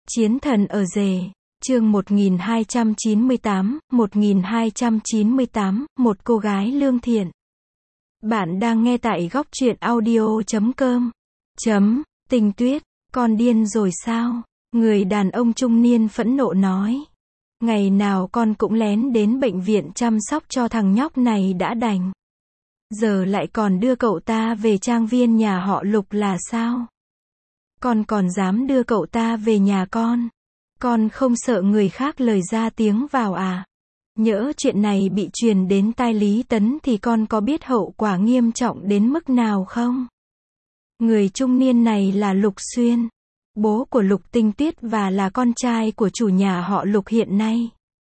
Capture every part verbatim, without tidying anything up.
Chiến thần ở rể, chương một nghìn hai trăm chín mươi tám, một nghìn hai trăm chín mươi tám, một cô gái lương thiện. Bạn đang nghe tại góc truyện audio chấm com. Chấm, Tình Tuyết, con điên rồi sao? Người đàn ông trung niên phẫn nộ nói. Ngày nào con cũng lén đến bệnh viện chăm sóc cho thằng nhóc này đã đành. Giờ lại còn đưa cậu ta về trang viên nhà họ Lục là sao? Con còn dám đưa cậu ta về nhà con? Con không sợ người khác lời ra tiếng vào à? Nhỡ chuyện này bị truyền đến tai Lý Tấn thì con có biết hậu quả nghiêm trọng đến mức nào không? Người trung niên này là Lục Xuyên, bố của Lục Tinh Tuyết và là con trai của chủ nhà họ Lục hiện nay.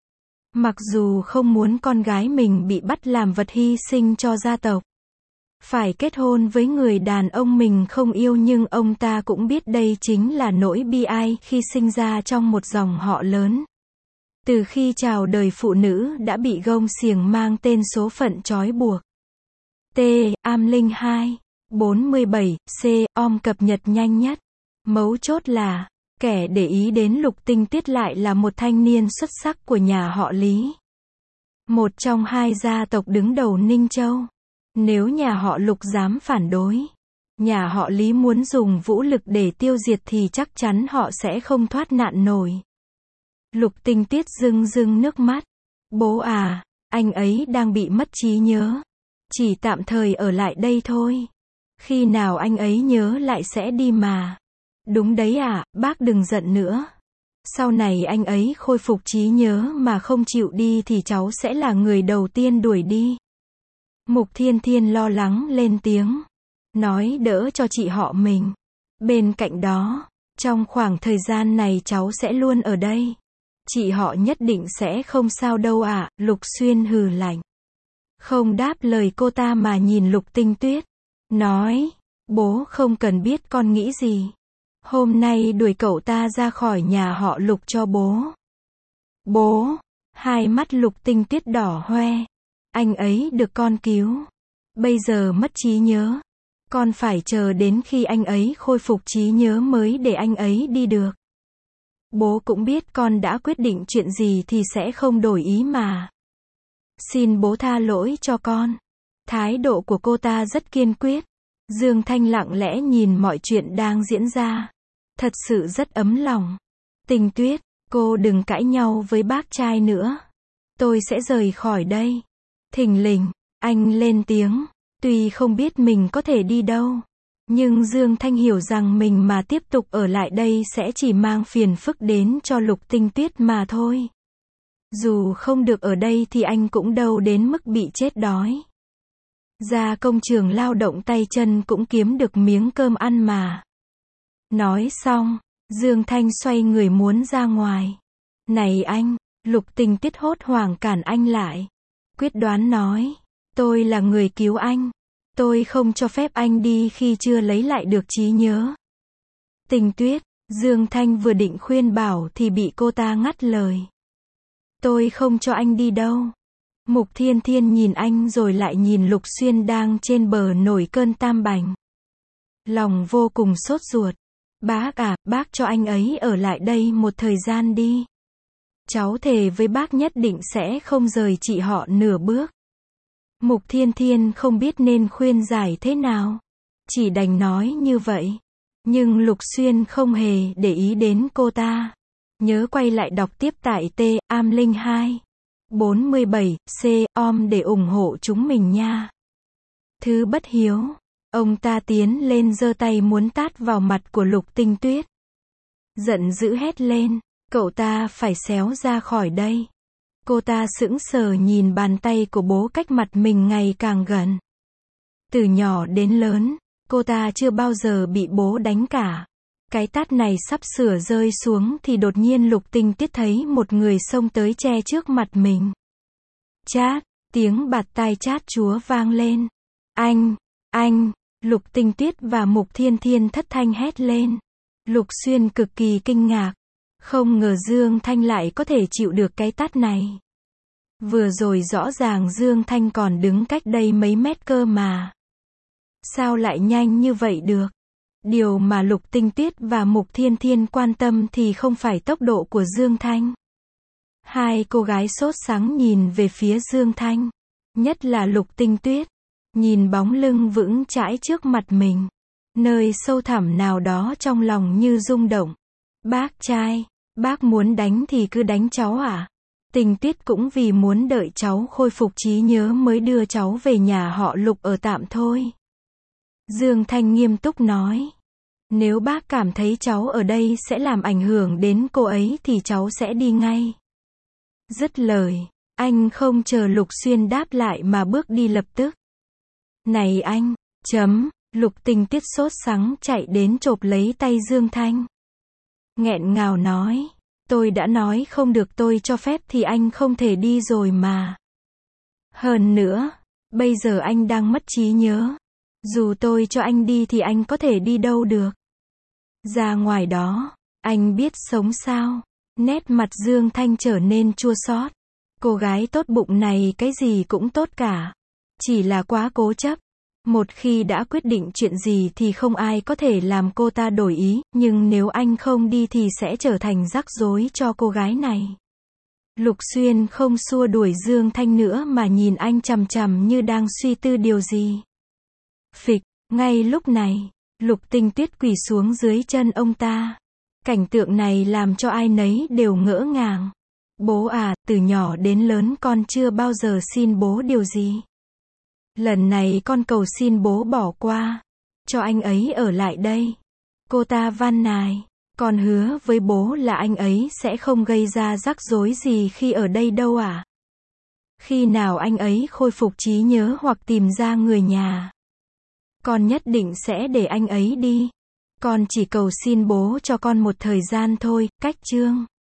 Mặc dù không muốn con gái mình bị bắt làm vật hy sinh cho gia tộc, phải kết hôn với người đàn ông mình không yêu, nhưng ông ta cũng biết đây chính là nỗi bi ai khi sinh ra trong một dòng họ lớn. Từ khi chào đời phụ nữ đã bị gông xiềng mang tên số phận trói buộc. T. Am Linh hai, bốn mươi bảy, C. Om cập nhật nhanh nhất. Mấu chốt là, kẻ để ý đến Lục Tinh Tuyết lại là một thanh niên xuất sắc của nhà họ Lý. Một trong hai gia tộc đứng đầu Ninh Châu. Nếu nhà họ Lục dám phản đối, nhà họ Lý muốn dùng vũ lực để tiêu diệt thì chắc chắn họ sẽ không thoát nạn nổi. Lục Tinh Tuyết rưng rưng nước mắt. Bố à, anh ấy đang bị mất trí nhớ. Chỉ tạm thời ở lại đây thôi. Khi nào anh ấy nhớ lại sẽ đi mà. Đúng đấy à, bác đừng giận nữa. Sau này anh ấy khôi phục trí nhớ mà không chịu đi thì cháu sẽ là người đầu tiên đuổi đi. Mục Thiên Thiên lo lắng lên tiếng, nói đỡ cho chị họ mình. Bên cạnh đó, trong khoảng thời gian này cháu sẽ luôn ở đây. Chị họ nhất định sẽ không sao đâu ạ, à, Lục Xuyên hừ lạnh. Không đáp lời cô ta mà nhìn Lục Tinh Tuyết, nói, bố không cần biết con nghĩ gì. Hôm nay đuổi cậu ta ra khỏi nhà họ Lục cho bố. Bố, hai mắt Lục Tinh Tuyết đỏ hoe. Anh ấy được con cứu. Bây giờ mất trí nhớ. Con phải chờ đến khi anh ấy khôi phục trí nhớ mới để anh ấy đi được. Bố cũng biết con đã quyết định chuyện gì thì sẽ không đổi ý mà. Xin bố tha lỗi cho con. Thái độ của cô ta rất kiên quyết. Dương Thanh lặng lẽ nhìn mọi chuyện đang diễn ra. Thật sự rất ấm lòng. Tình Tuyết, cô đừng cãi nhau với bác trai nữa. Tôi sẽ rời khỏi đây. Thình lình, anh lên tiếng. Tuy không biết mình có thể đi đâu, nhưng Dương Thanh hiểu rằng mình mà tiếp tục ở lại đây sẽ chỉ mang phiền phức đến cho Lục Tinh Tuyết mà thôi. Dù không được ở đây thì anh cũng đâu đến mức bị chết đói. Ra công trường lao động tay chân cũng kiếm được miếng cơm ăn mà. Nói xong, Dương Thanh xoay người muốn ra ngoài. Này anh, Lục Tinh Tuyết hốt hoảng cản anh lại. Quyết đoán nói, tôi là người cứu anh. Tôi không cho phép anh đi khi chưa lấy lại được trí nhớ. Tình Tuyết, Dương Thanh vừa định khuyên bảo thì bị cô ta ngắt lời. Tôi không cho anh đi đâu. Mục Thiên Thiên nhìn anh rồi lại nhìn Lục Xuyên đang trên bờ nổi cơn tam bành. Lòng vô cùng sốt ruột. Bác à, bác cho anh ấy ở lại đây một thời gian đi. Cháu thề với bác nhất định sẽ không rời chị họ nửa bước. Mục Thiên Thiên không biết nên khuyên giải thế nào. Chỉ đành nói như vậy. Nhưng Lục Xuyên không hề để ý đến cô ta. Nhớ quay lại đọc tiếp tại T. Am Linh hai, bốn mươi bảy, C. Om để ủng hộ chúng mình nha. Thứ bất hiếu. Ông ta tiến lên giơ tay muốn tát vào mặt của Lục Tinh Tuyết. Giận dữ hét lên. Cậu ta phải xéo ra khỏi đây. Cô ta sững sờ nhìn bàn tay của bố cách mặt mình ngày càng gần. Từ nhỏ đến lớn, cô ta chưa bao giờ bị bố đánh cả. Cái tát này sắp sửa rơi xuống thì đột nhiên Lục Tinh Tuyết thấy một người xông tới che trước mặt mình. Chát, tiếng bạt tai chát chúa vang lên. Anh, anh, Lục Tinh Tuyết và Mục Thiên Thiên thất thanh hét lên. Lục Xuyên cực kỳ kinh ngạc. Không ngờ Dương Thanh lại có thể chịu được cái tát này. Vừa rồi rõ ràng Dương Thanh còn đứng cách đây mấy mét cơ mà. Sao lại nhanh như vậy được? Điều mà Lục Tinh Tuyết và Mục Thiên Thiên quan tâm thì không phải tốc độ của Dương Thanh. Hai cô gái sốt sắng nhìn về phía Dương Thanh. Nhất là Lục Tinh Tuyết. Nhìn bóng lưng vững chãi trước mặt mình. Nơi sâu thẳm nào đó trong lòng như rung động. Bác trai, bác muốn đánh thì cứ đánh cháu à? Tình Tuyết cũng vì muốn đợi cháu khôi phục trí nhớ mới đưa cháu về nhà họ Lục ở tạm thôi. Dương Thanh nghiêm túc nói. Nếu bác cảm thấy cháu ở đây sẽ làm ảnh hưởng đến cô ấy thì cháu sẽ đi ngay. Dứt lời, anh không chờ Lục Xuyên đáp lại mà bước đi lập tức. Này anh, chấm, Lục Tinh Tuyết sốt sắng chạy đến chộp lấy tay Dương Thanh. Nghẹn ngào nói, tôi đã nói không được tôi cho phép thì anh không thể đi rồi mà. Hơn nữa, bây giờ anh đang mất trí nhớ. Dù tôi cho anh đi thì anh có thể đi đâu được. Ra ngoài đó, anh biết sống sao? Nét mặt Dương Thanh trở nên chua xót. Cô gái tốt bụng này cái gì cũng tốt cả. Chỉ là quá cố chấp. Một khi đã quyết định chuyện gì thì không ai có thể làm cô ta đổi ý, nhưng nếu anh không đi thì sẽ trở thành rắc rối cho cô gái này. Lục Xuyên không xua đuổi Dương Thanh nữa mà nhìn anh chằm chằm như đang suy tư điều gì. Phịch, ngay lúc này, Lục Tinh Tuyết quỳ xuống dưới chân ông ta. Cảnh tượng này làm cho ai nấy đều ngỡ ngàng. Bố à, từ nhỏ đến lớn con chưa bao giờ xin bố điều gì. Lần này con cầu xin bố bỏ qua. Cho anh ấy ở lại đây. Cô ta van nài. Con hứa với bố là anh ấy sẽ không gây ra rắc rối gì khi ở đây đâu à. Khi nào anh ấy khôi phục trí nhớ hoặc tìm ra người nhà, con nhất định sẽ để anh ấy đi. Con chỉ cầu xin bố cho con một thời gian thôi, cách chương.